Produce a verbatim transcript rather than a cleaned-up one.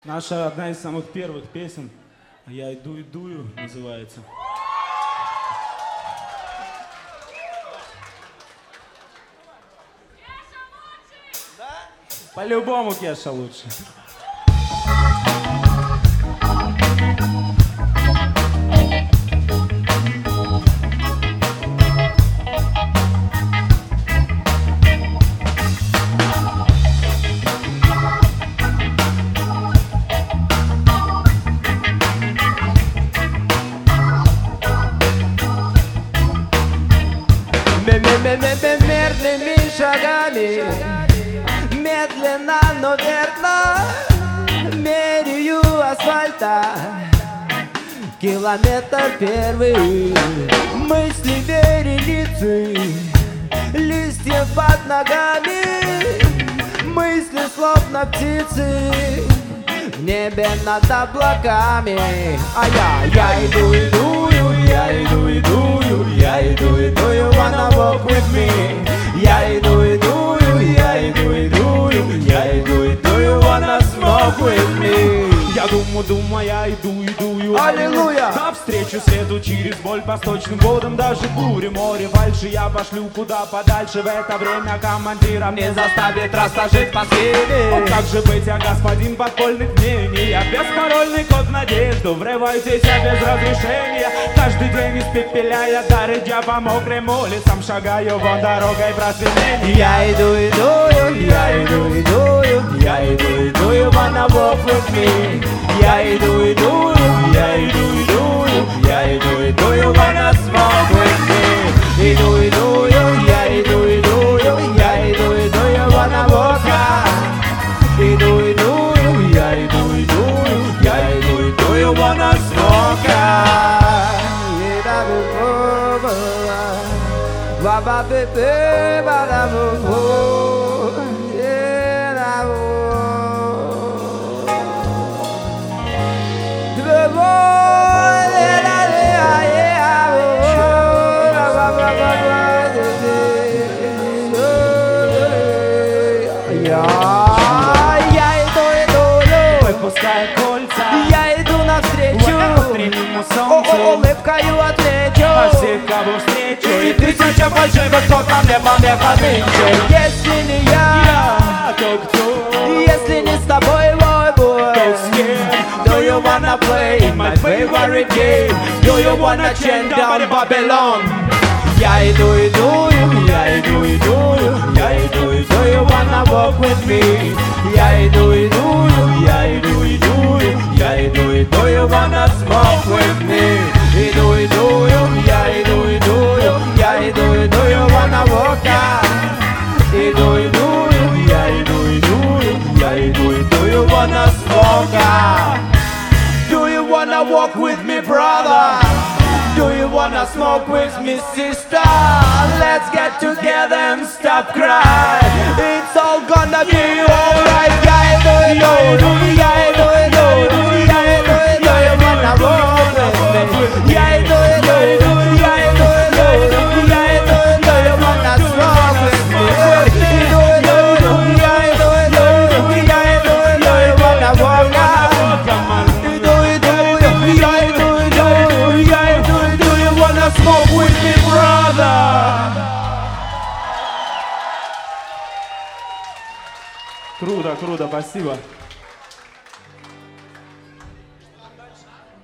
Наша одна из самых первых песен «Я иду и дую» называется. По-любому Кеша лучше. Медленными шагами, медленно, но верно меряю асфальта. Километр первый, мысли вереницы, листья под ногами, мысли словно птицы в небе над облаками. А я, я иду, идую, я иду, идую, я иду, иду, you wanna walk with me. Я иду, идую, я иду, идую, я иду, иду, you wanna smoke with me. Я думаю, думаю, я иду, иду, Аллилуйя! навстречу свету через боль по сточным водам, даже бури, море, фальши я пошлю куда подальше. В это время командира Не заставит растажить по схеме. О, как же быть, я господин подпольных мнений, я беспарольный код в надежду, врывайтесь без разрешения. Каждый день испепеляя дары, я по мокрым улицам шагаю вон дорогой просветления. Я иду, иду, я иду, иду, я иду, иду, you wanna walk with me. Я иду, иду, я иду, иду, я иду, иду, you wanna smoke with me. Иду, иду, я иду, иду, я иду, иду, you wanna walk out. Иду, иду, я иду, иду, я иду, иду, you wanna smoke out. Ba ba ba ba da bo, yeah da bo. The boy that I yeah bo, ba ba ba ba. Я иду, иду, Выпуская кольца, я иду навстречу. утреннему О, солнцу, улыбкою отвечу. а всех, кого встречу, И тысяча фальшивых, кто ко мне по мне подынчил. Если не я, я, то кто, если не с тобой, мой бой. то с кем? Do you wanna play in my favorite game? Do you wanna chain down Babylon? Я иду, иду, я иду, иду, я иду, иду, you wanna walk with me. Я иду, иду, я иду, иду, я иду, иду, you wanna smoke with me. Иду, иду, я иду, иду, я иду, иду, you wanna walk out. Иду, иду, я иду, иду, я иду, иду, you wanna smoke out. Do you wanna walk with me, brother? Do you wanna smoke with me, sister? Let's get together and stop crying. It's all gonna be alright. Yeah, do you do? Yeah, do you do? Yeah, do you do? You wanna walk with me? Yeah, do you do? Yeah, do you do? Yeah, do you do? You wanna smoke with me? Do you do? Yeah, do you do? Yeah, do you do? You wanna walk out? Smoke with me, brother. Круто, круто, спасибо.